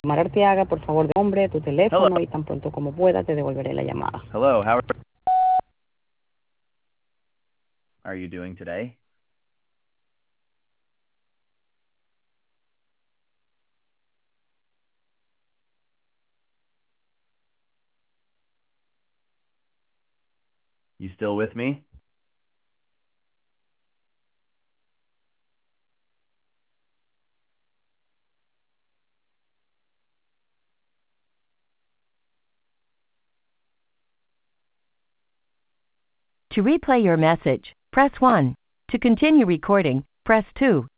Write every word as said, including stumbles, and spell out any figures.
Mar Arteaga, por favor, de nombre, tu Hello. teléfono y tan pronto como pueda te devolveré la llamada. Hello, how are you doing today? You still with me? To replay your message, press one. To continue recording, press two.